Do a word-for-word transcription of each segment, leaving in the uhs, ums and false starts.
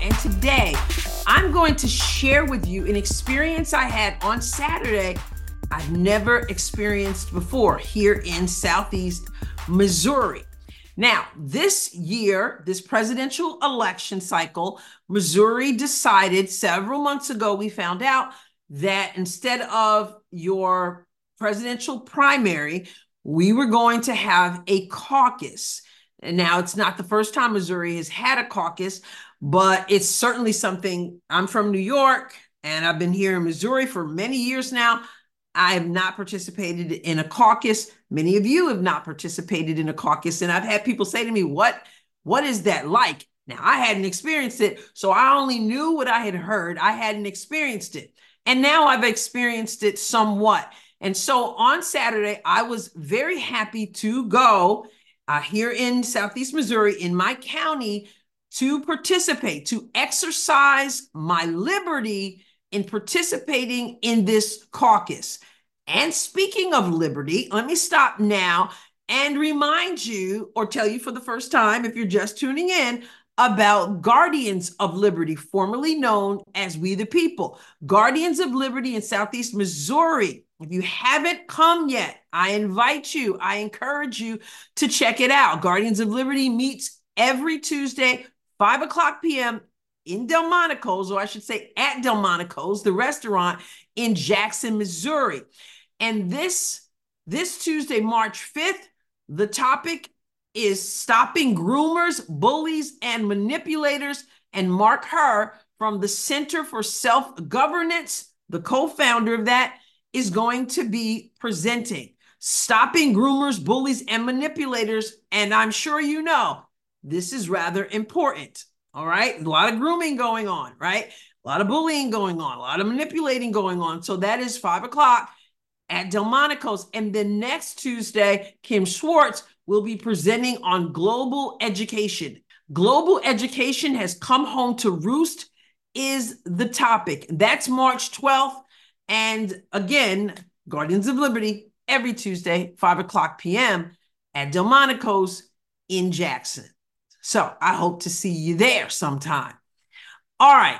and today I'm going to share with you an experience I had on Saturday I've never experienced before here in Southeast Missouri. Now, this year, this presidential election cycle, Missouri decided several months ago, we found out that instead of your presidential primary, we were going to have a caucus. And now it's not the first time Missouri has had a caucus, but it's certainly something. I'm from New York and I've been here in Missouri for many years now. I have not participated in a caucus. Many of you have not participated in a caucus. And I've had people say to me, what, what is that like? Now, I hadn't experienced it, so I only knew what I had heard. I hadn't experienced it. And now I've experienced it somewhat. And so on Saturday, I was very happy to go uh, here in Southeast Missouri, in my county, to participate, to exercise my liberty in participating in this caucus. And speaking of liberty, let me stop now and remind you, or tell you for the first time, if you're just tuning in, about Guardians of Liberty, formerly known as We the People. Guardians of Liberty in Southeast Missouri. If you haven't come yet, I invite you, I encourage you to check it out. Guardians of Liberty meets every Tuesday, five o'clock p m in Delmonico's, or I should say at Delmonico's, the restaurant in Jackson, Missouri. And this, this Tuesday, March fifth, the topic is stopping groomers, bullies, and manipulators. And Mark Herr from the Center for Self-Governance, the co-founder of that, is going to be presenting stopping groomers, bullies, and manipulators. And I'm sure you know, this is rather important. All right. A lot of grooming going on, right? A lot of bullying going on, a lot of manipulating going on. So that is five o'clock at Delmonico's. And then next Tuesday, Kim Schwartz will be presenting on global education. Global education has come home to roost is the topic. That's March twelfth. And again, Guardians of Liberty, every Tuesday, five o'clock p m at Delmonico's in Jackson. So I hope to see you there sometime. All right.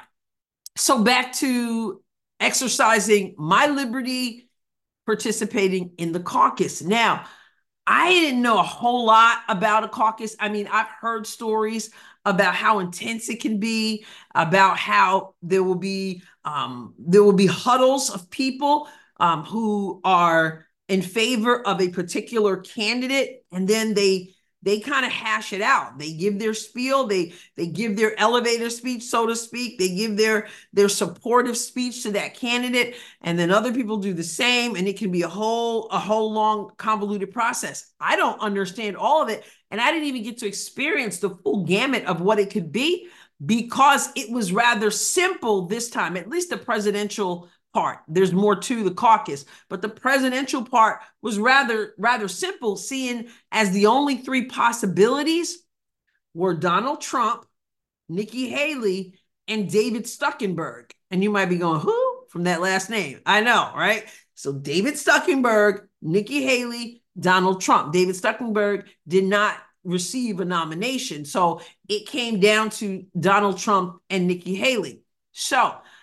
So back to exercising my liberty, participating in the caucus. Now, I didn't know a whole lot about a caucus. I mean, I've heard stories about how intense it can be, about how there will be um, there will be huddles of people um, who are in favor of a particular candidate, and then they they kind of hash it out. They give their spiel, they they give their elevator speech, so to speak. They give their their supportive speech to that candidate, and then other people do the same, and it can be a whole a whole long convoluted process. I don't understand all of it, and I didn't even get to experience the full gamut of what it could be because it was rather simple this time, at least the presidential part. There's more to the caucus, but the presidential part was rather, rather simple, seeing as the only three possibilities were Donald Trump, Nikki Haley, and David Stuckenberg. And you might be going, who? From that last name. I know, right? So David Stuckenberg, Nikki Haley, Donald Trump. David Stuckenberg did not receive a nomination. So it came down to Donald Trump and Nikki Haley. So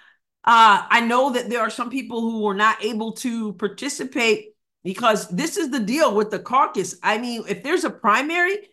Uh, I know that there are some people who were not able to participate because this is the deal with the caucus. I mean, if there's a primary,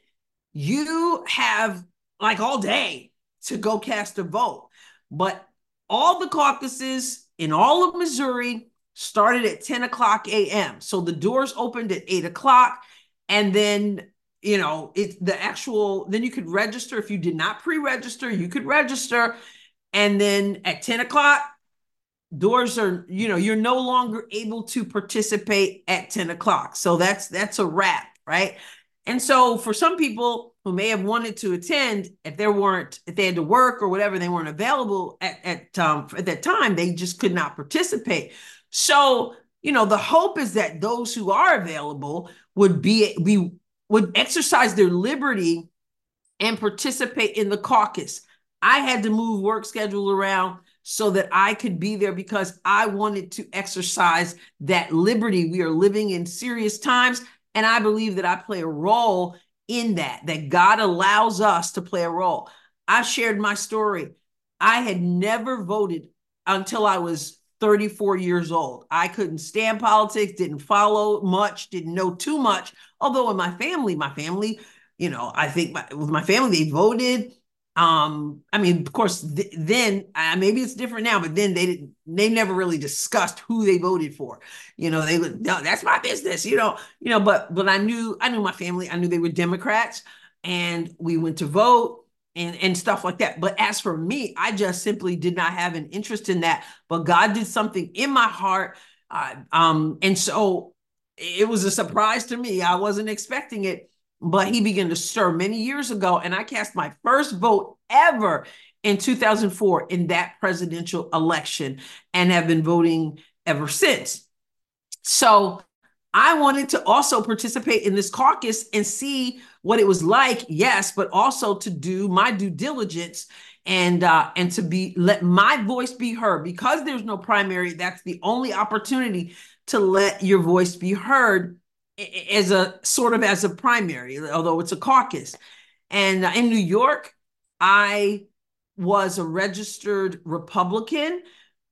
you have like all day to go cast a vote. But all the caucuses in all of Missouri started at ten o'clock a m So the doors opened at eight o'clock. And then, you know, it's the actual, then you could register. If you did not pre-register, you could register. And then at ten o'clock, doors are, you know, you're no longer able to participate at ten o'clock. So that's, that's a wrap, right? And so for some people who may have wanted to attend, if they weren't, if they had to work or whatever, they weren't available at, at, um, at that time, they just could not participate. So, you know, the hope is that those who are available would be, be would exercise their liberty and participate in the caucus. I had to move work schedule around so that I could be there because I wanted to exercise that liberty. We are living in serious times, and I believe that I play a role in that, that God allows us to play a role. I shared my story. I had never voted until I was thirty-four years old. I couldn't stand politics, didn't follow much, didn't know too much. Although in my family, my family, you know, I think my, with my family, they voted. Um, I mean, of course, th- then uh, maybe it's different now, but then they didn't, they never really discussed who they voted for. You know, they would, no, that's my business, you know, you know, but, but I knew, I knew my family, I knew they were Democrats, and we went to vote and, and stuff like that. But as for me, I just simply did not have an interest in that. But God did something in my heart. Uh, um, and so it was a surprise to me. I wasn't expecting it, but he began to stir many years ago. And I cast my first vote ever in two thousand four in that presidential election and have been voting ever since. So I wanted to also participate in this caucus and see what it was like, yes, but also to do my due diligence and uh, and to be let my voice be heard. Because there's no primary, that's the only opportunity to let your voice be heard as a sort of as a primary, although it's a caucus. And uh, in New York, I was a registered Republican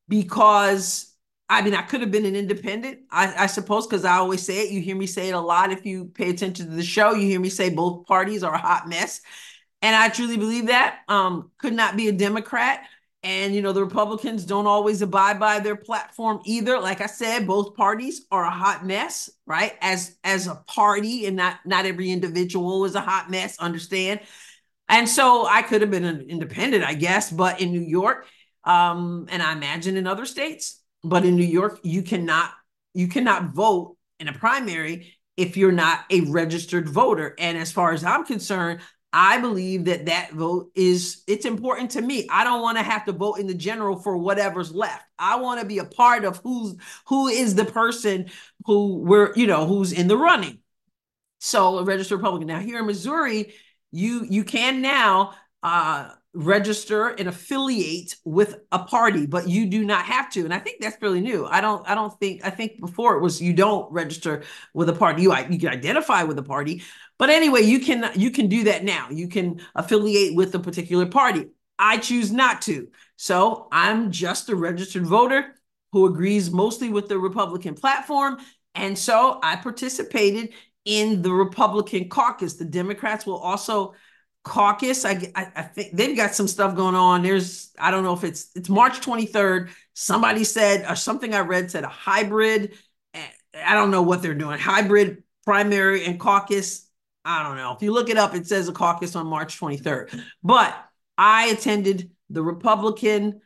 because I mean, I could have been an independent, I, I suppose, because I always say it. You hear me say it a lot. If you pay attention to the show, you hear me say both parties are a hot mess. And I truly believe that. Um, could not be a Democrat. And, you know, the Republicans don't always abide by their platform either. Like I said, both parties are a hot mess, right? As as a party, and not, not every individual is a hot mess, understand? And so I could have been an independent, I guess, but in New York, um, and I imagine in other states, but in New York, you cannot you cannot vote in a primary if you're not a registered voter. And as far as I'm concerned, I believe that that vote is, it's important to me. I don't want to have to vote in the general for whatever's left. I want to be a part of who's who is the person who we're, you know, who's in the running. So a registered Republican. Now here in Missouri, you you can now uh, register and affiliate with a party, but you do not have to. And I think that's really new. I don't I don't think I think before it was you don't register with a party. You you can identify with a party, but anyway, you can you can do that now. You can affiliate with a particular party. I choose not to. So I'm just a registered voter who agrees mostly with the Republican platform. And so I participated in the Republican caucus. The Democrats will also caucus. I, I, I think they've got some stuff going on. There's, I don't know if it's, it's March twenty-third. Somebody said, or something I read said a hybrid. I don't know what they're doing. Hybrid primary and caucus. I don't know. If you look it up, it says a caucus on March twenty-third. But I attended the Republican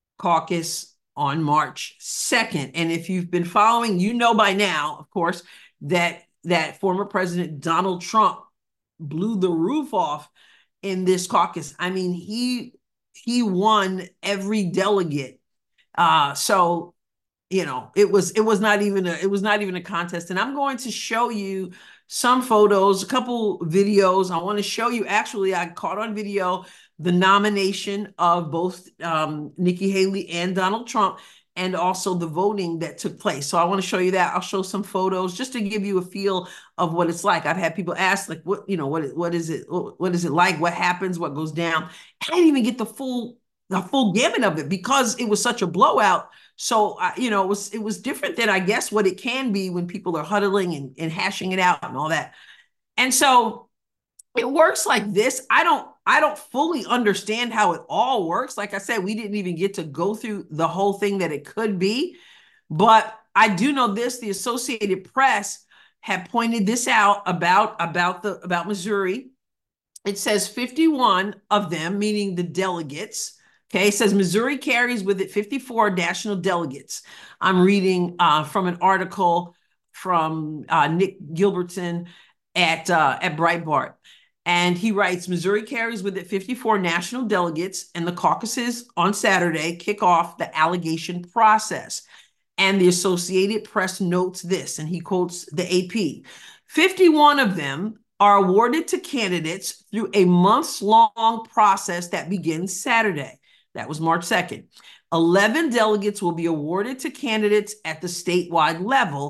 caucus on March second. And if you've been following, you know by now, of course, that that former President Donald Trump blew the roof off in this caucus. I mean, he he won every delegate. Uh, so, you know, it was it was not even a it was not even a contest. And I'm going to show you some photos, a couple videos. I want to show you, actually, I caught on video the nomination of both um, Nikki Haley and Donald Trump, and also the voting that took place. So I want to show you that. I'll show some photos just to give you a feel of what it's like. I've had people ask, like, what, you know, what, what is it? What is it like? What happens? What goes down? I didn't even get the full, the full gamut of it because it was such a blowout. So, uh, you know, it was, it was different than, I guess, what it can be when people are huddling and, and hashing it out and all that. And so it works like this. I don't, I don't fully understand how it all works. Like I said, we didn't even get to go through the whole thing that it could be, but I do know this: the Associated Press had pointed this out about, about the, about Missouri. It says fifty-one of them, meaning the delegates. Okay, it says Missouri carries with it fifty-four national delegates. I'm reading uh, from an article from uh, Nick Gilbertson at uh, at Breitbart. And he writes, Missouri carries with it fifty-four national delegates, and the caucuses on Saturday kick off the allegation process. And the Associated Press notes this, and he quotes the A P. fifty-one of them are awarded to candidates through a months-long process that begins Saturday. That was March second. eleven delegates will be awarded to candidates at the statewide level,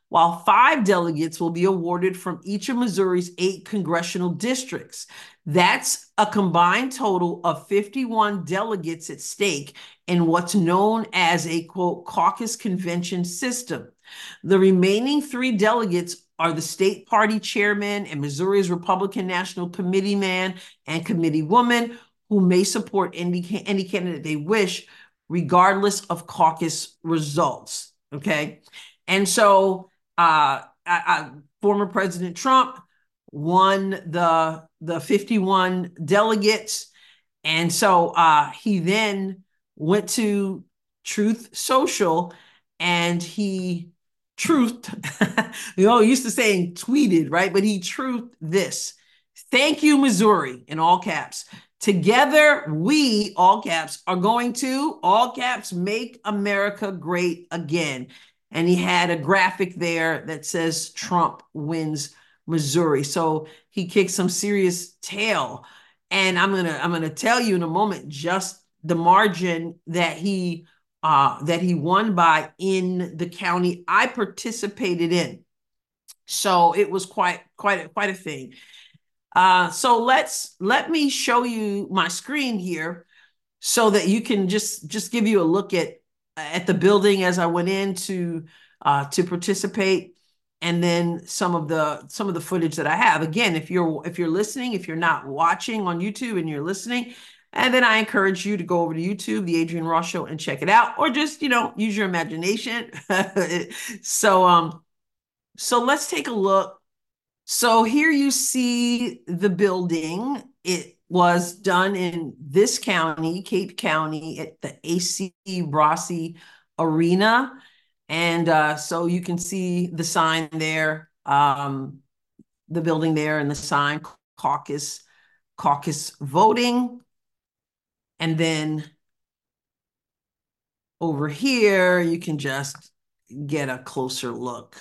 while five delegates will be awarded from each of Missouri's eight congressional districts. That's a combined total of fifty-one delegates at stake in what's known as a, quote, caucus convention system. The remaining three delegates are the state party chairman and Missouri's Republican National Committee man and committee woman, who may support any, any candidate they wish, regardless of caucus results. Okay. And so uh, I, I, former President Trump won the, the fifty-one delegates. And so uh, he then went to Truth Social and he truthed, you know, used to saying tweeted, right? But he truthed this. Thank you, Missouri, in all caps. Together, we, all caps, are going to, all caps, make America great again. And he had a graphic there that says Trump wins Missouri. So he kicked some serious tail. And I'm gonna, I'm gonna tell you in a moment just the margin that he uh, that he won by in the county I participated in. So it was quite, quite, a, quite a thing. Uh, so let's let me show you my screen here so that you can just just give you a look at at the building as I went in to uh, to participate, and then some of the some of the footage that I have. Again, if you're if you're listening, if you're not watching on YouTube and you're listening, and then I encourage you to go over to YouTube, The Adrienne Ross Show, and check it out, or just, you know, use your imagination. so um, so let's take a look. So here you see the building. It was done in this county, Cape County, at the A C Brossie Arena. And uh, so you can see the sign there, um, the building there, and the sign, caucus, caucus voting. And then over here, you can just get a closer look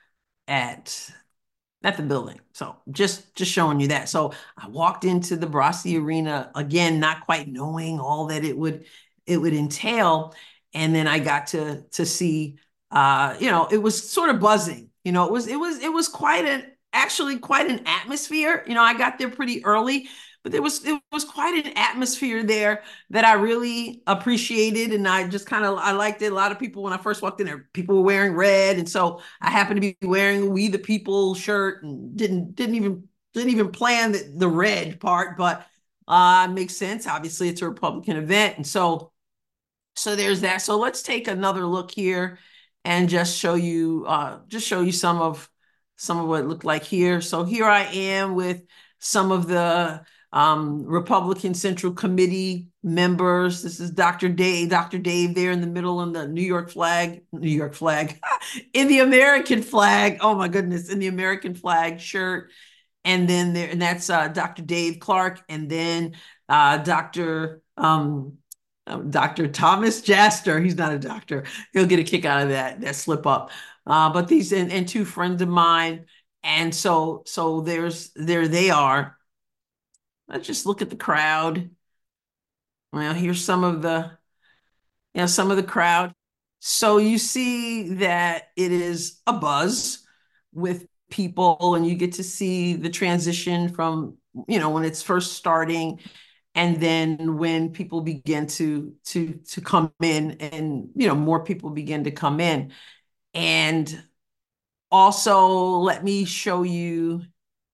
at at the building. So just, just showing you that. So I walked into the Brossie Arena, again, not quite knowing all that it would, it would entail. And then I got to, to see, uh, you know, it was sort of buzzing, you know, it was, it was, it was quite an, actually quite an atmosphere. You know, I got there pretty early, but there was, it was quite an atmosphere there that I really appreciated. And I just kind of, I liked it. A lot of people, when I first walked in there, people were wearing red. And so I happened to be wearing a We the People shirt and didn't, didn't even, didn't even plan the, the red part, but uh, makes sense. Obviously it's a Republican event. And so, so there's that. So let's take another look here and just show you, uh, just show you some of, some of what it looked like here. So here I am with some of the Um, Republican Central Committee members. This is Doctor Dave, Doctor Dave there in the middle in the New York flag, New York flag, in the American flag. Oh my goodness, in the American flag shirt. And then there, and that's uh, Doctor Dave Clark, and then uh, Doctor Um, Doctor Thomas Jaster. He's not a doctor. He'll get a kick out of that, that slip up. Uh, but these and, and two friends of mine. And so, so there's there they are. Let's just look at the crowd. Well, here's some of the, you know, some of the crowd. So you see that it is a buzz with people, and you get to see the transition from, you know, when it's first starting, and then when people begin to to to come in, and, you know, more people begin to come in. And also, let me show you,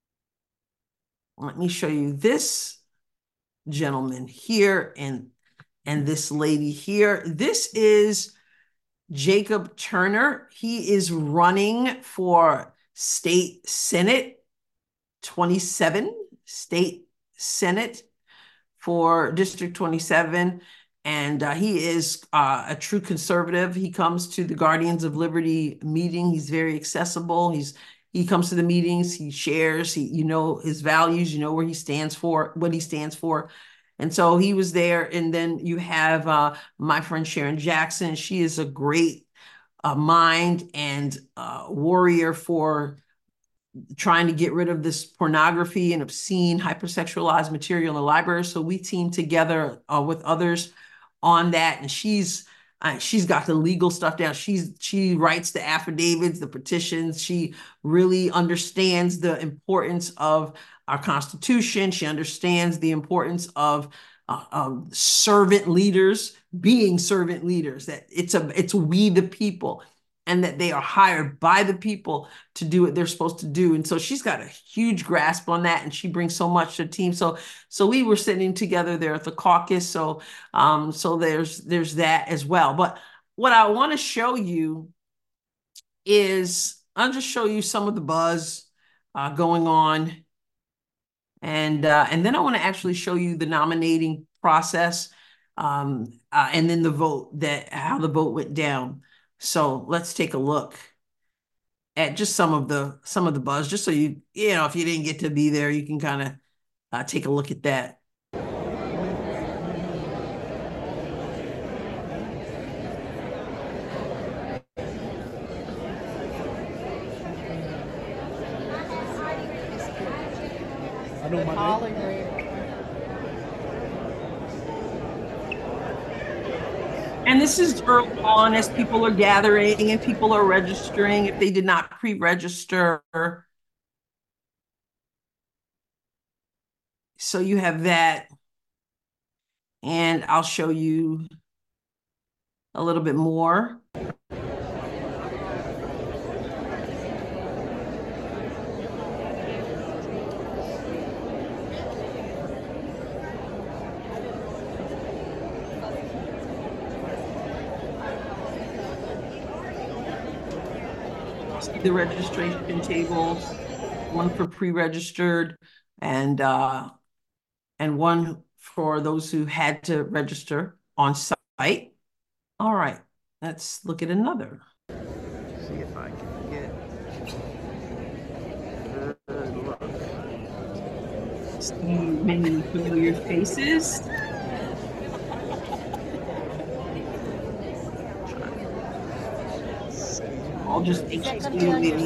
let me show you this gentleman here and and this lady here. This is Jacob Turner. He is running for state senate, twenty-seven, state senate for District twenty-seven. And uh, he is uh, a true conservative. He comes to the Guardians of Liberty meeting. He's very accessible. He's He comes to the meetings, he shares, he, you know, his values, you know, where he stands for, what he stands for. And so he was there. And then you have uh, my friend Sharon Jackson. She is a great uh, mind and uh, warrior for trying to get rid of this pornography and obscene hypersexualized material in the library. So we teamed together uh, with others on that. And she's Uh, she's got the legal stuff down. She's she writes the affidavits, the petitions. She really understands the importance of our Constitution. She understands the importance of uh, um, servant leaders being servant leaders. That it's a it's we the people, and that they are hired by the people to do what they're supposed to do. And so she's got a huge grasp on that, and she brings so much to the team. So, so we were sitting together there at the caucus. So, um, so there's there's that as well. But what I want to show you is I'll just show you some of the buzz uh, going on, and uh, and then I want to actually show you the nominating process, um, uh, and then the vote, that how the vote went down. So let's take a look at just some of the some of the buzz, just so you you know if you didn't get to be there, you can kind of uh, take a look at that. I know my name. And this is early on as people are gathering and people are registering if they did not pre-register. So you have that. And I'll show you a little bit more. See the registration tables, one for pre-registered and uh, and one for those who had to register on site. All right, let's look at another. See if I can get a good look. See many familiar faces. I'll just explain.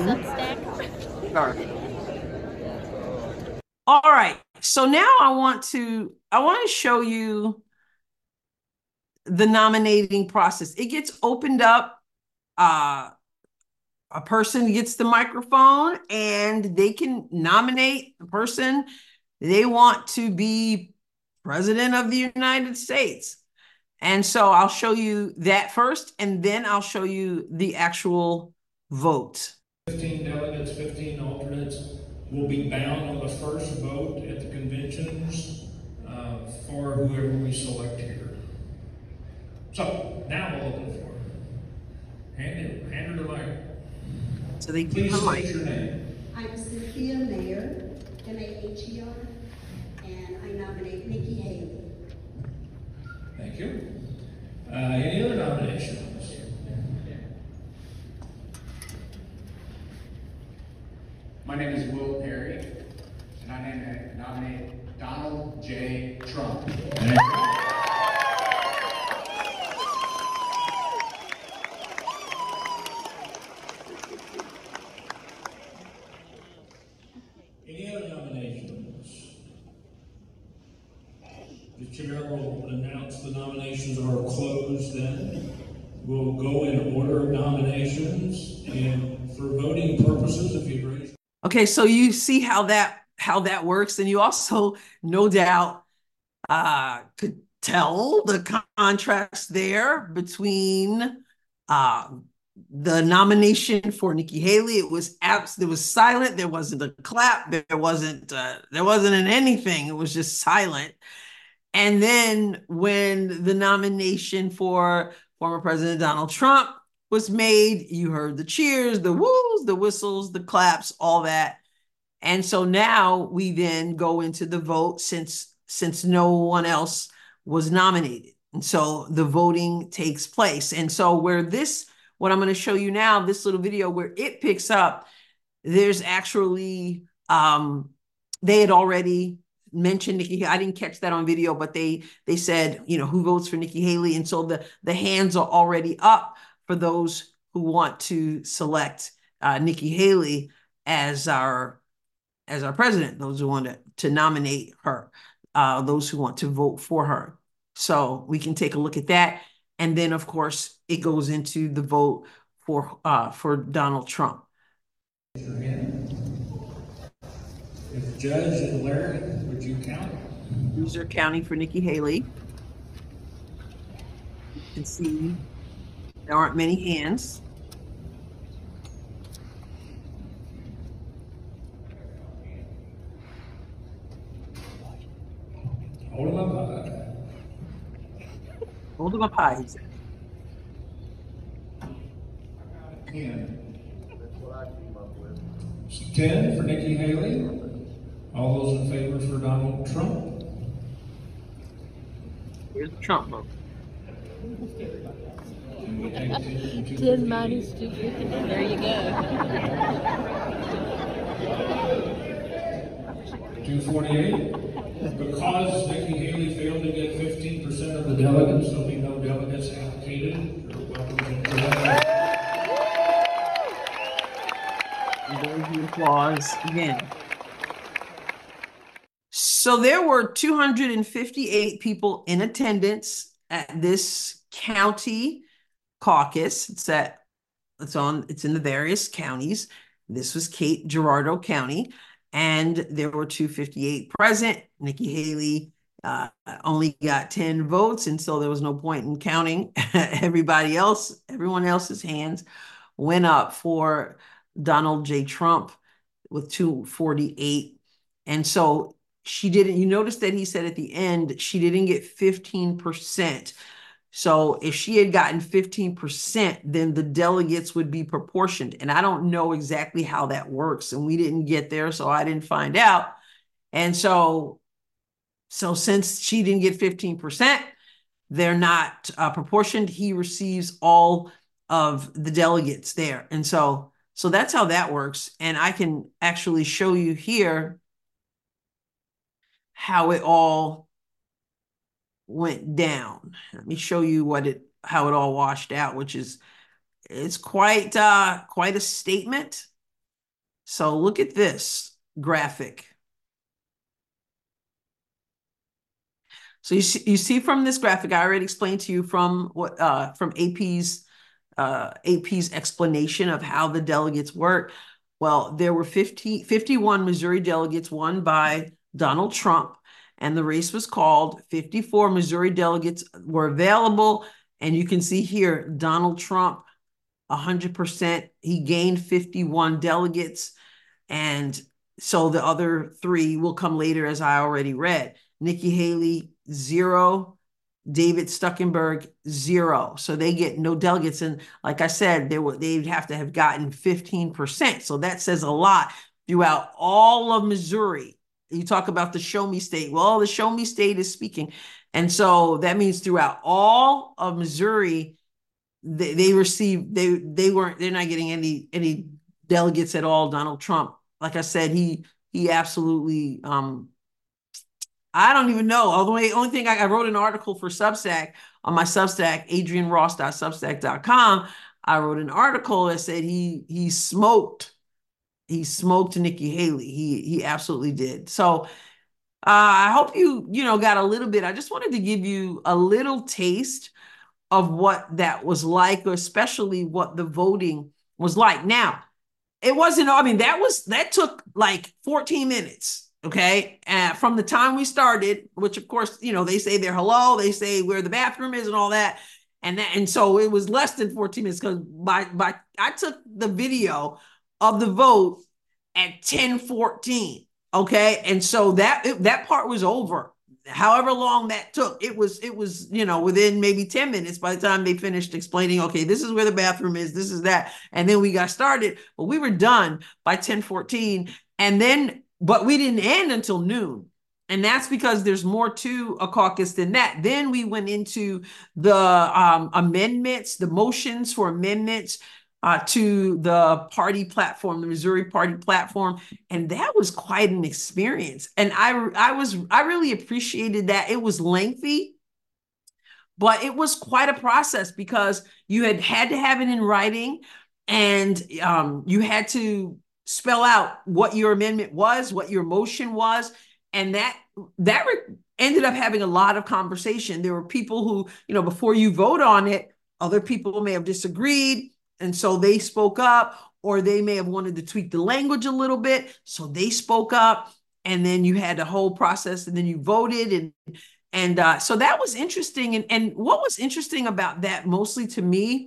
All right. So now I want to I want to show you the nominating process. It gets opened up. Uh, a person gets the microphone and they can nominate the person they want to be president of the United States. And so I'll show you that first, and then I'll show you the actual vote. fifteen delegates, fifteen alternates will be bound on the first vote at the conventions uh, for whoever we select here. So now we'll open the floor. Hand it, hand her the mic. So they Please give her state mic. your name. I'm Cynthia Mayer, M A H E R, and I nominate Nikki Haley. Thank you. Uh, any other nominations? My name is Will Perry, and I nominate Donald J. Trump. Any other nominations? The chair will announce the nominations are closed then. We'll go in order of nominations, and for voting purposes, if you raise. Okay, so you see how that how that works, and you also no doubt uh, could tell the contrast there between uh, the nomination for Nikki Haley. It was abs- There was silent. There wasn't a clap. There wasn't uh, there wasn't an anything. It was just silent. And then when the nomination for former President Donald Trump was made, you heard the cheers, the woos, the whistles, the claps, all that. And so now we then go into the vote since since no one else was nominated. And so the voting takes place. And so where this, what I'm going to show you now, this little video where it picks up, there's actually, um, they had already mentioned Nikki. I didn't catch that on video, but they they said, you know, who votes for Nikki Haley? And so the, the hands are already up for those who want to select uh, Nikki Haley as our as our president, those who want to, to nominate her, uh, those who want to vote for her. So we can take a look at that. And then, of course, it goes into the vote for uh, for Donald Trump. Raise your hand. If Judge and Larry, would you count? These are counting for Nikki Haley. You can see there aren't many hands. Hold them up high. Hold them up high, he said. Ten. So ten for Nikki Haley. All those in favor for Donald Trump? Here's the Trump vote. ten minus two. There you go. two forty-eight. Because Nikki Haley failed to get fifteen percent of the delegates, there'll be no delegates allocated. You're welcome to that. And there's the applause again. So there were two hundred fifty-eight people in attendance at this county caucus. It's at, it's on, it's in the various counties. This was Cape Girardeau County, and there were two hundred fifty-eight present. Nikki Haley uh, only got ten votes, and so there was no point in counting. Everybody else, everyone else's hands went up for Donald J. Trump with two hundred forty-eight. And so she didn't, you notice that he said at the end, she didn't get fifteen percent. So if she had gotten fifteen percent, then the delegates would be proportioned. And I don't know exactly how that works. And we didn't get there, so I didn't find out. And so, so since she didn't get fifteen percent, they're not uh, proportioned. He receives all of the delegates there. And so, so that's how that works. And I can actually show you here how it all went down. Let me show you what it, how it all washed out, which is, it's quite, uh, quite a statement. So look at this graphic. So you see, you see from this graphic, I already explained to you from what, uh, from A P's, uh, A P's explanation of how the delegates work. Well, there were fifty, fifty-one Missouri delegates won by Donald Trump, and the race was called. fifty-four Missouri delegates were available, and you can see here, Donald Trump, one hundred percent. He gained fifty-one delegates, and so the other three will come later, as I already read. Nikki Haley, zero. David Stuckenberg, zero. So they get no delegates. And like I said, they would they'd have to have gotten fifteen percent. So that says a lot throughout all of Missouri. You talk about the show me state. Well, the show me state is speaking. And so that means throughout all of Missouri, they, they received, they they weren't, they're not getting any any delegates at all. Donald Trump, like I said, he he absolutely um I don't even know. All the way, only thing I, I wrote an article for Substack on my Substack, adrian ross dot substack dot com. I wrote an article that said he he smoked, he smoked Nikki Haley. He he absolutely did. So uh, I hope you you know got a little bit. I just wanted to give you a little taste of what that was like, or especially what the voting was like. Now, it wasn't. I mean, that was that took like fourteen minutes. Okay, uh, from the time we started, which of course, you know, they say they're hello, they say where the bathroom is and all that. And that, and so it was less than fourteen minutes, because by, by, I took the video of the vote at ten fourteen. Okay. And so that, it, that part was over. However long that took, it was, it was, you know, within maybe ten minutes by the time they finished explaining, okay, this is where the bathroom is, this is that. And then we got started, but we were done by ten fourteen. And then, but we didn't end until noon. And that's because there's more to a caucus than that. Then we went into the um, amendments, the motions for amendments uh, to the party platform, the Missouri party platform. And that was quite an experience. And I, I was, I really appreciated that. It was lengthy, but it was quite a process, because you had had to have it in writing, and um, you had to spell out what your amendment was, what your motion was, and that that ended up having a lot of conversation. There were people who, you know, before you vote on it, other people may have disagreed, and so they spoke up, or they may have wanted to tweak the language a little bit, so they spoke up, and then you had the whole process, and then you voted, and and uh, so that was interesting. And and what was interesting about that, mostly to me,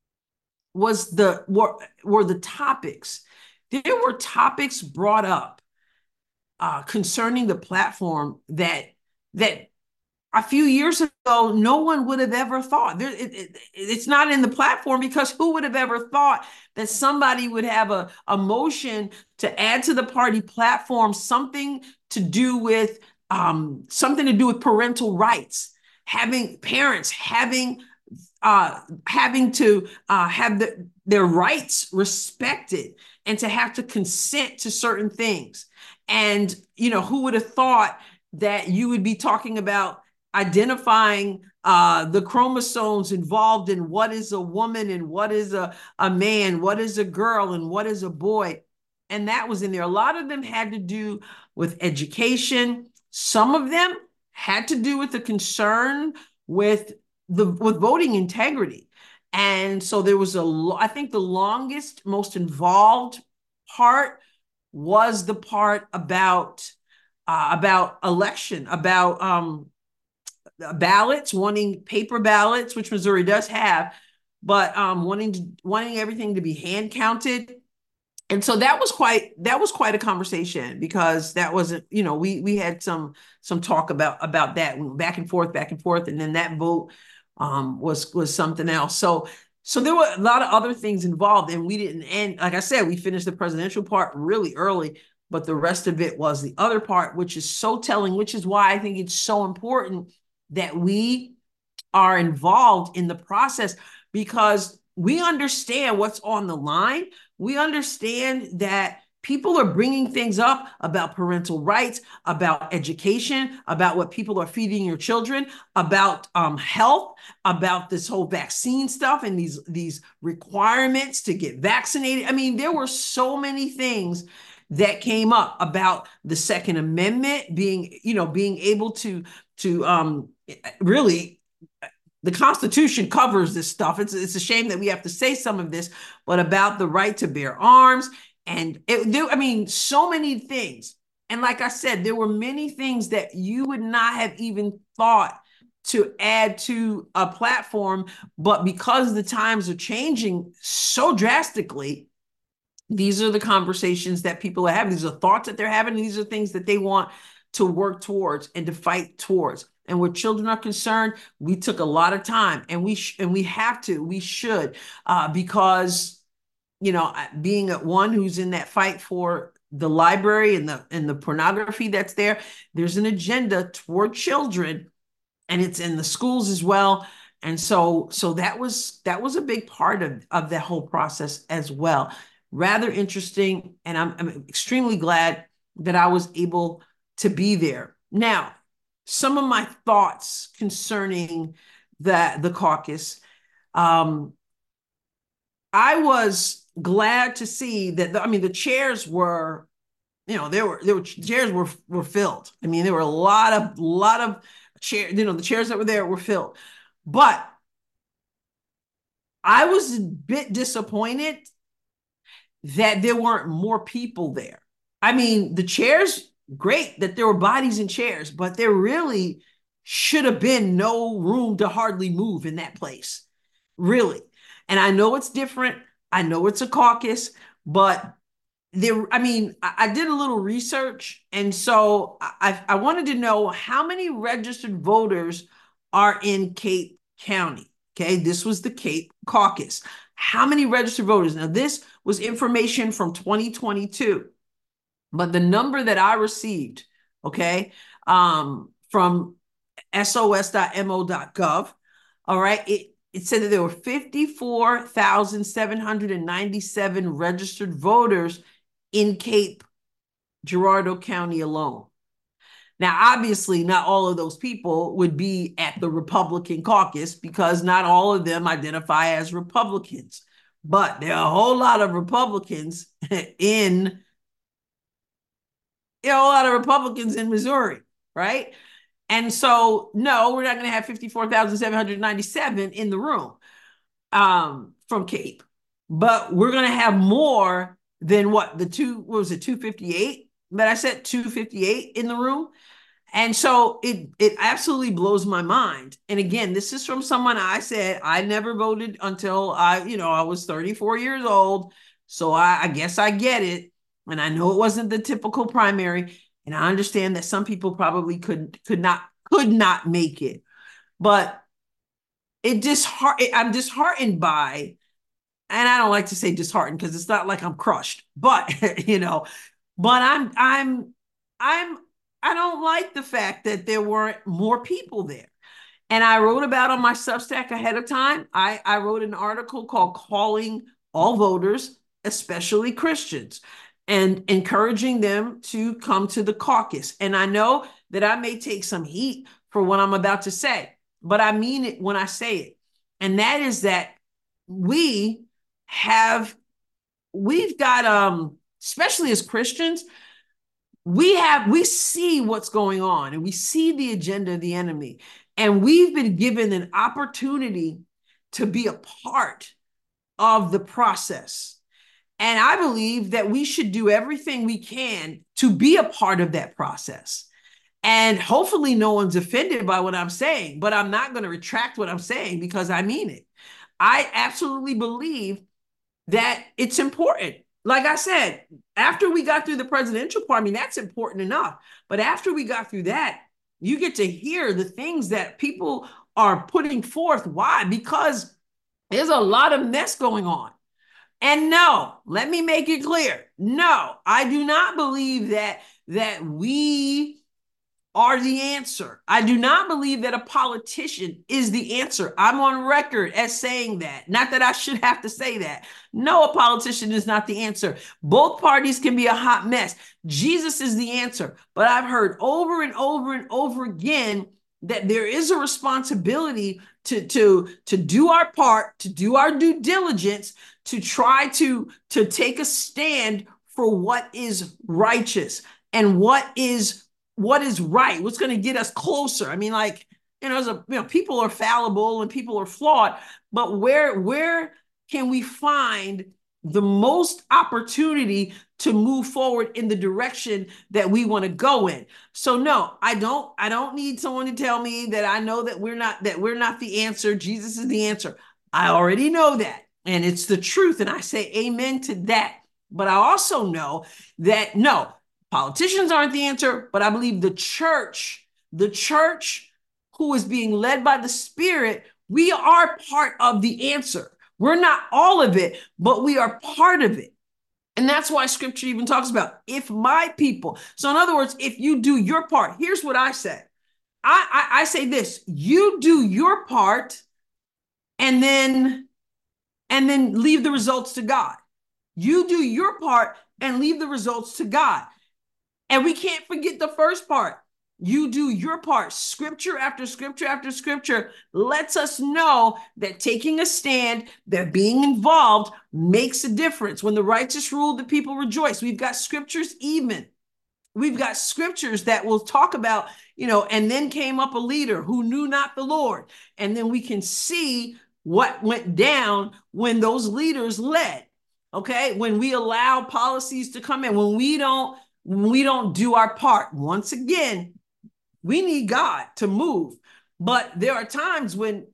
was the were, were the topics. There were topics brought up uh, concerning the platform that that a few years ago, no one would have ever thought. There, it, it, it's not in the platform, because who would have ever thought that somebody would have a, a motion to add to the party platform something to do with um, something to do with parental rights, having parents having uh, having to uh, have the, their rights respected, and to have to consent to certain things. And you know, who would have thought that you would be talking about identifying uh, the chromosomes involved in what is a woman and what is a, a man, what is a girl and what is a boy. And that was in there. A lot of them had to do with education. Some of them had to do with the concern with the with voting integrity. And so there was a, I think the longest, most involved part was the part about uh, about election, about um, ballots, wanting paper ballots, which Missouri does have, but um, wanting to, wanting everything to be hand counted. And so that was quite that was quite a conversation, because that wasn't, you know, we we had some some talk about about that, back and forth, back and forth, and then that vote um, was was something else. So so there were a lot of other things involved, and we didn't end. Like I said, we finished the presidential part really early, but the rest of it was the other part, which is so telling, which is why I think it's so important that we are involved in the process, because we understand what's on the line. We understand that people are bringing things up about parental rights, about education, about what people are feeding your children, about um, health, about this whole vaccine stuff and these, these requirements to get vaccinated. I mean, there were so many things that came up about the Second Amendment being, you know, being able to, to um, really, the Constitution covers this stuff. It's, it's a shame that we have to say some of this, but about the right to bear arms. And it, there, I mean, so many things. And like I said, there were many things that you would not have even thought to add to a platform, but because the times are changing so drastically, these are the conversations that people are having. These are thoughts that they're having. These are things that they want to work towards and to fight towards. And where children are concerned, we took a lot of time, and we sh- and we have to, we should, uh, because, you know, being one who's in that fight for the library and the and the pornography that's there, there's an agenda toward children, and it's in the schools as well. And so, so that was that was a big part of of that whole process as well. Rather interesting, and I'm, I'm extremely glad that I was able to be there. Now, some of my thoughts concerning the, the caucus. Um, I was glad to see that, the, I mean, the chairs were, you know, there were, there were chairs were, were filled. I mean, there were a lot of, lot of chairs, you know, the chairs that were there were filled. But I was a bit disappointed that there weren't more people there. I mean, the chairs, great that there were bodies in chairs, but there really should have been no room to hardly move in that place, really. And I know it's different. I know it's a caucus, but there, I mean, I, I did a little research. And so I, I wanted to know how many registered voters are in Cape County. Okay, this was the Cape caucus. How many registered voters? Now, this was information from twenty twenty-two. But the number that I received, okay, um, from S O S dot M O dot gov, all right, it, it said that there were fifty-four thousand seven hundred ninety-seven registered voters in Cape Girardeau County alone. Now, obviously, not all of those people would be at the Republican caucus, because not all of them identify as Republicans. But there are a whole lot of Republicans in You know, a lot of Republicans in Missouri, right? And so, no, we're not going to have fifty-four thousand seven hundred ninety-seven in the room um, from CAPE, but we're going to have more than what the two, what was it, two fifty-eight that I said, two fifty-eight in the room. And so it it absolutely blows my mind. And again, this is from someone I said I never voted until I, you know, I was thirty-four years old. So I, I guess I get it. And I know it wasn't the typical primary. And I understand that some people probably could could not could not make it. But it disheart I'm disheartened by, and I don't like to say disheartened because it's not like I'm crushed, but you know, but I'm I'm I'm I don't like the fact that there weren't more people there. And I wrote about on my Substack ahead of time. I, I wrote an article called Calling All Voters, Especially Christians, and encouraging them to come to the caucus. And I know that I may take some heat for what I'm about to say, but I mean it when I say it. And that is that we have, we've got, um, especially as Christians, we have, we see what's going on and we see the agenda of the enemy. And we've been given an opportunity to be a part of the process. And I believe that we should do everything we can to be a part of that process. And hopefully no one's offended by what I'm saying, but I'm not going to retract what I'm saying because I mean it. I absolutely believe that it's important. Like I said, after we got through the presidential part, I mean, that's important enough. But after we got through that, you get to hear the things that people are putting forth. Why? Because there's a lot of mess going on. And no, let me make it clear. No, I do not believe that, that we are the answer. I do not believe that a politician is the answer. I'm on record as saying that. Not that I should have to say that. No, a politician is not the answer. Both parties can be a hot mess. Jesus is the answer. But I've heard over and over and over again that there is a responsibility to, to, to do our part, to do our due diligence, to try to, to take a stand for what is righteous and what is what is right, what's going to get us closer. I mean, like, you know, as a, you know, people are fallible and people are flawed, but where, where can we find the most opportunity to move forward in the direction that we want to go in? So no, I don't, I don't need someone to tell me that I know that we're not, that we're not the answer. Jesus is the answer. I already know that. And it's the truth. And I say amen to that. But I also know that no, politicians aren't the answer, but I believe the church, the church who is being led by the Spirit, we are part of the answer. We're not all of it, but we are part of it. And that's why scripture even talks about if my people. So in other words, if you do your part, here's what I say. I, I, I say this, you do your part and then, and then leave the results to God. You do your part and leave the results to God. And we can't forget the first part. You do your part. Scripture after scripture after scripture lets us know that taking a stand, that being involved makes a difference. When the righteous rule, the people rejoice. We've got scriptures even. We've got scriptures that will talk about, you know, and then came up a leader who knew not the Lord. And then we can see what went down when those leaders led. Okay. When we allow policies to come in, when we don't, we don't do our part. Once again, we need God to move. But there are times when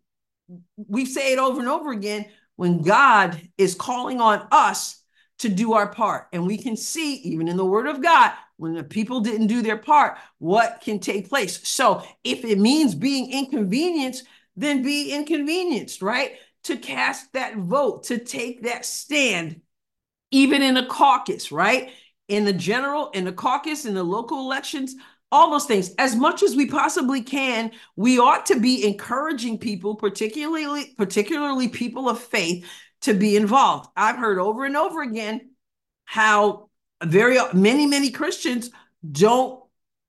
we say it over and over again, when God is calling on us to do our part. And we can see, even in the word of God, when the people didn't do their part, what can take place. So if it means being inconvenienced, then be inconvenienced, right? To cast that vote, to take that stand, even in a caucus, right? In the general, in the caucus, in the local elections, all those things. As much as we possibly can, we ought to be encouraging people, particularly, particularly people of faith, to be involved. I've heard over and over again how very many, many Christians don't,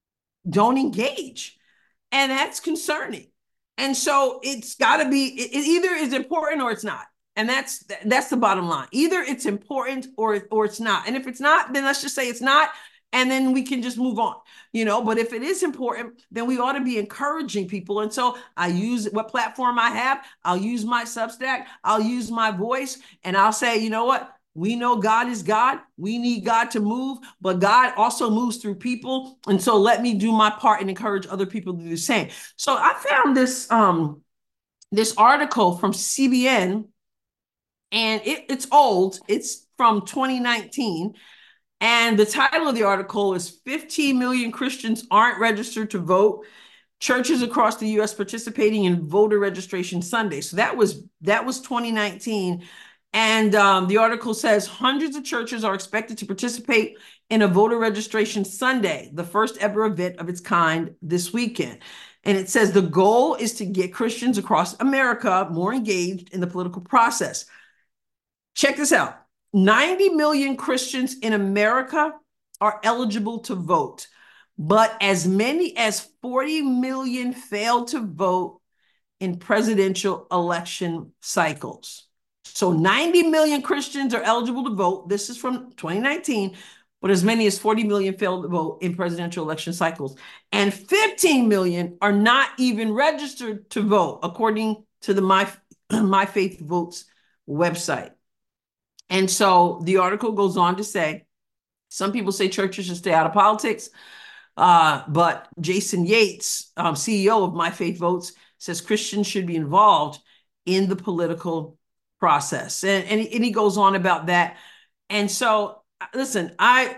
don't engage. And that's concerning. And so it's got to be, it, it either is important or it's not. And that's that's the bottom line. Either it's important or, or it's not. And if it's not, then let's just say it's not. and then we can just move on, you know. But if it is important, then we ought to be encouraging people. And so I use what platform I have. I'll use my Substack. I'll use my voice, and I'll say, you know what? We know God is God. We need God to move, but God also moves through people. And so let me do my part and encourage other people to do the same. So I found this, um, this article from C B N, and it, it's old. It's from twenty nineteen. And the title of the article is fifteen million Christians aren't registered to vote. Churches across the U S participating in voter registration Sunday. So that was that was twenty nineteen. And um, the article says hundreds of churches are expected to participate in a voter registration Sunday, the first ever event of its kind this weekend. And it says the goal is to get Christians across America more engaged in the political process. Check this out. ninety million Christians in America are eligible to vote, but as many as forty million fail to vote in presidential election cycles. So ninety million Christians are eligible to vote. This is from twenty nineteen, but as many as forty million fail to vote in presidential election cycles. And fifteen million are not even registered to vote, according to the My, My Faith Votes website. And so the article goes on to say, some people say churches should stay out of politics, uh, but Jason Yates, um, C E O of My Faith Votes, says Christians should be involved in the political process. And, and, and he goes on about that. And so, listen, I,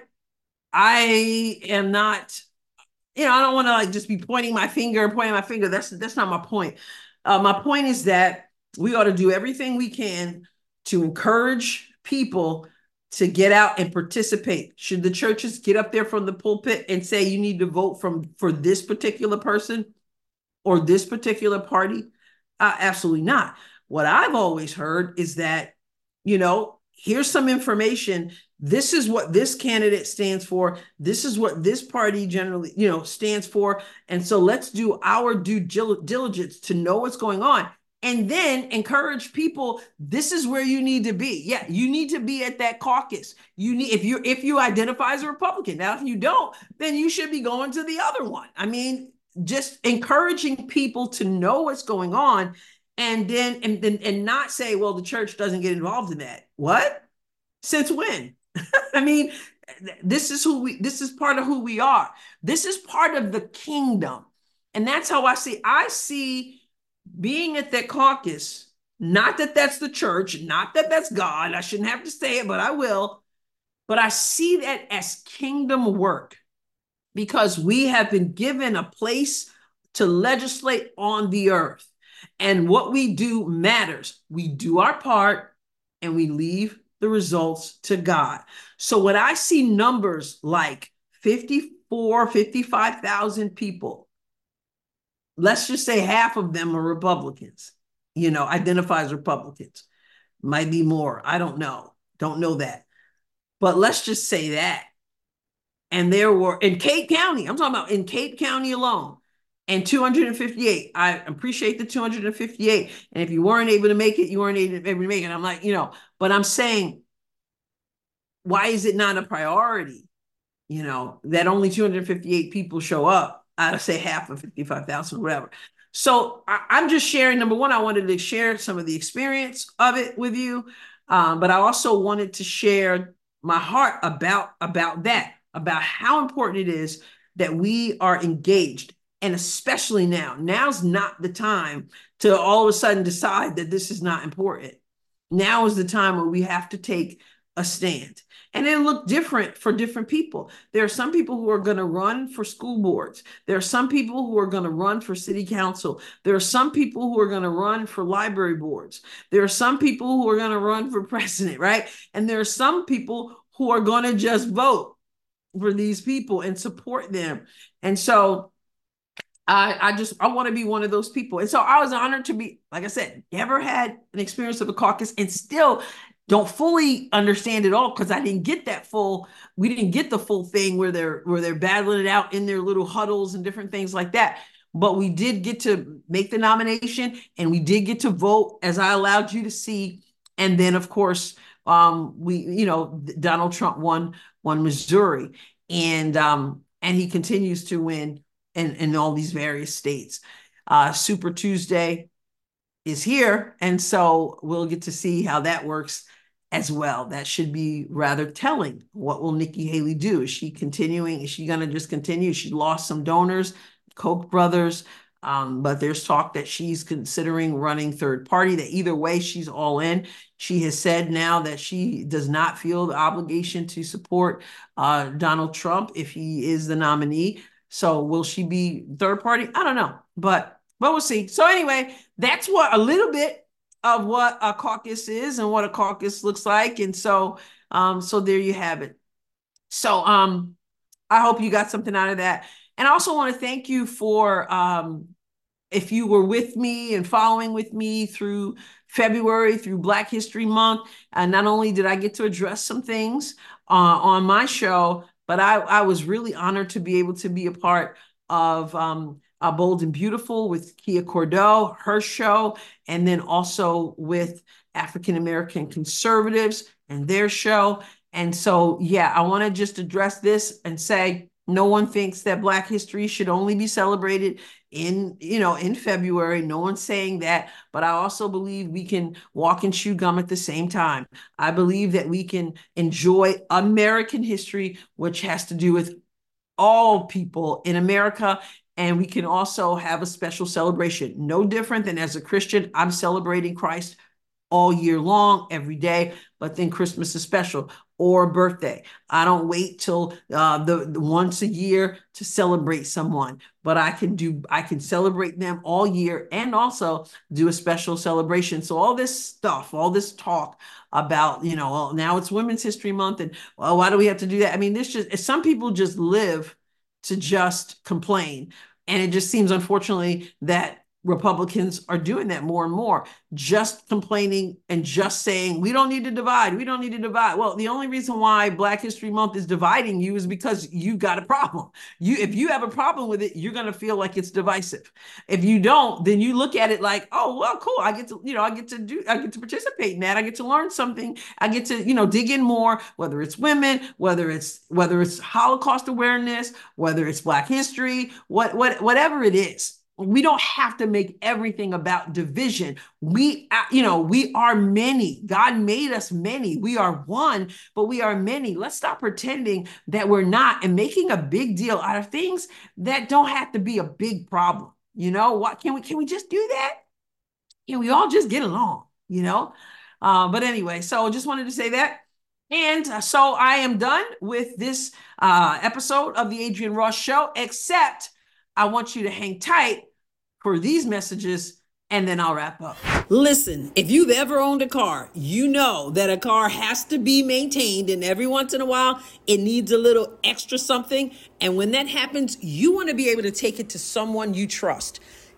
I am not, you know, I don't want to like just be pointing my finger and pointing my finger. That's, that's not my point. Uh, my point is that we ought to do everything we can to encourage people to get out and participate. Should the churches get up there from the pulpit and say you need to vote from for this particular person or this particular party? Uh, absolutely not. What I've always heard is that, you know, here's some information. This is what this candidate stands for. This is what this party generally, you know, stands for. And so let's do our due diligence to know what's going on. And then encourage people, this is where you need to be. Yeah, you need to be at that caucus. You need, if you if you identify as a Republican. Now, if you don't, then you should be going to the other one. I mean, just encouraging people to know what's going on, and then and then and not say, well, the church doesn't get involved in that. What? Since when? I mean, this is who we, this is part of who we are. This is part of the kingdom. And that's how I see, I see being at that caucus, not that that's the church, not that that's God. I shouldn't have to say it, but I will. But I see that as kingdom work because we have been given a place to legislate on the earth. And what we do matters. We do our part and we leave the results to God. So when I see numbers like fifty-four, fifty-five thousand people, let's just say half of them are Republicans, you know, identify as Republicans. Might be more. I don't know. Don't know that. But let's just say that. And there were, in Cade County, I'm talking about in Cade County alone, and two hundred fifty-eight. I appreciate the two hundred fifty-eight. And if you weren't able to make it, you weren't able to make it. I'm like, you know, but I'm saying, why is it not a priority? You know, that only two hundred fifty-eight people show up. I'd say half of fifty-five thousand, whatever. So I, I'm just sharing, number one, I wanted to share some of the experience of it with you. Um, but I also wanted to share my heart about, about that, about how important it is that we are engaged. And especially now, now's not the time to all of a sudden decide that this is not important. Now is the time where we have to take a stand. And it'll look different for different people. There are some people who are going to run for school boards. There are some people who are going to run for city council. There are some people who are going to run for library boards. There are some people who are going to run for president, right? And there are some people who are going to just vote for these people and support them. And so I, I just, I want to be one of those people. And so I was honored to be, like I said, never had an experience of a caucus and still don't fully understand it all because I didn't get that full, we didn't get the full thing where they're where they're battling it out in their little huddles and different things like that. But we did get to make the nomination and we did get to vote as I allowed you to see. And then of course, um, we, you know, Donald Trump won, won Missouri. And um, and he continues to win in, in all these various states. Uh, Super Tuesday is here. And so we'll get to see how that works as well. That should be rather telling. What will Nikki Haley do? Is she continuing? Is she going to just continue? She lost some donors, Koch brothers. Um, but there's talk that she's considering running third party, that either way, she's all in. She has said now that she does not feel the obligation to support uh, Donald Trump if he is the nominee. So will she be third party? I don't know, but but we'll see. So anyway, that's what a little bit of what a caucus is and what a caucus looks like. And so um, so there you have it. So um, I hope you got something out of that. And I also want to thank you for, um, if you were with me and following with me through February, through Black History Month. And not only did I get to address some things uh, on my show, but I, I was really honored to be able to be a part of um, uh, Bold and Beautiful with Kia Cordeaux, her show, and then also with African American Conservatives and their show. And so, yeah, I want to just address this and say, no one thinks that Black history should only be celebrated in, you know, in February. No one's saying that, but I also believe we can walk and chew gum at the same time. I believe that we can enjoy American history, which has to do with all people in America. And we can also have a special celebration. No different than as a Christian, I'm celebrating Christ all year long, every day, but then Christmas is special, or birthday. I don't wait till uh, the, the once a year to celebrate someone, but I can do, I can celebrate them all year and also do a special celebration. So all this stuff, all this talk about, you know, well, now it's Women's History Month and well, why do we have to do that? I mean, this just, some people just live to just complain. And it just seems, unfortunately, that Republicans are doing that more and more, just complaining and just saying, we don't need to divide. We don't need to divide. Well, the only reason why Black History Month is dividing you is because you got a problem. You, if you have a problem with it, you're going to feel like it's divisive. If you don't, then you look at it like, oh, well, cool. I get to, you know, I get to do, I get to participate in that. I get to learn something. I get to, you know, dig in more, whether it's women, whether it's, whether it's Holocaust awareness, whether it's Black history, what, what, whatever it is. We don't have to make everything about division. We, you know, we are many. God made us many. We are one, but we are many. Let's stop pretending that we're not and making a big deal out of things that don't have to be a big problem. You know what? Can we, can we just do that? Can we all just get along, you know? Uh, but anyway, so just wanted to say that. And so I am done with this uh, episode of the Adrienne Ross Show, except I want you to hang tight for these messages, and then I'll wrap up. Listen, if you've ever owned a car, you know that a car has to be maintained, and every once in a while, it needs a little extra something. And when that happens, you want to be able to take it to someone you trust.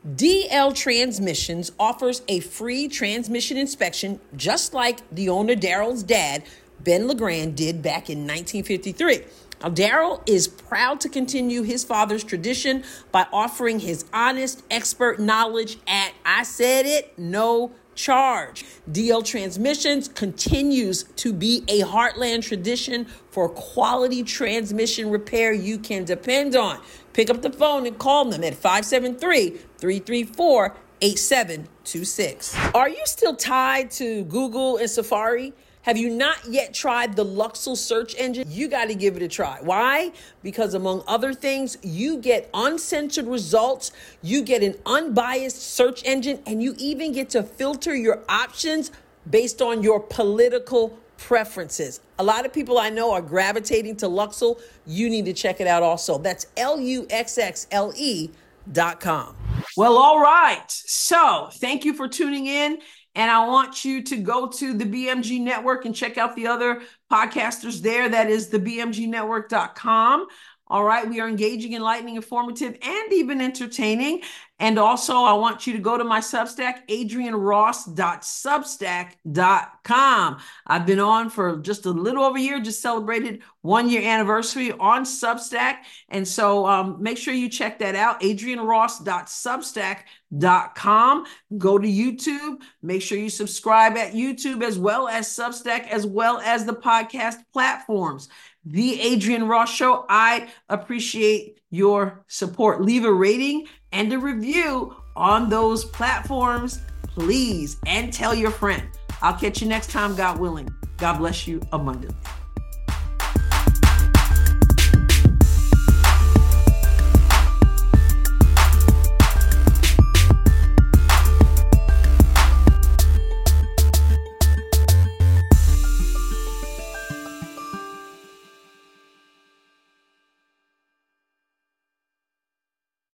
D L Transmissions offers a free transmission inspection, just like the owner Daryl's dad, Ben LeGrand, did back in nineteen fifty-three. Now, Daryl is proud to continue his father's tradition by offering his honest, expert knowledge at, I said it, no charge. D L Transmissions continues to be a heartland tradition for quality transmission repair you can depend on. Pick up the phone and call them at five seven three, three three four, eight seven two six. Are you still tied to Google and Safari? Have you not yet tried the Luxel search engine? You got to give it a try. Why? Because among other things, you get uncensored results, you get an unbiased search engine, and you even get to filter your options based on your political preferences. A lot of people I know are gravitating to Luxel. You need to check it out also. That's L U X X L E dot com. Well, all right. So thank you for tuning in. And I want you to go to the B M G Network and check out the other podcasters there. That is the B M G network dot com. All right. We are engaging, enlightening, informative, and even entertaining. And also, I want you to go to my Substack, adrienne ross dot substack dot com. I've been on for just a little over a year, just celebrated one year anniversary on Substack. And so um, make sure you check that out, adrienne ross dot substack dot com. Go to YouTube. Make sure you subscribe at YouTube as well as Substack, as well as the podcast platforms. The Adrienne Ross Show. I appreciate your support. Leave a rating and a review on those platforms, please, and tell your friend. I'll catch you next time, God willing. God bless you abundantly.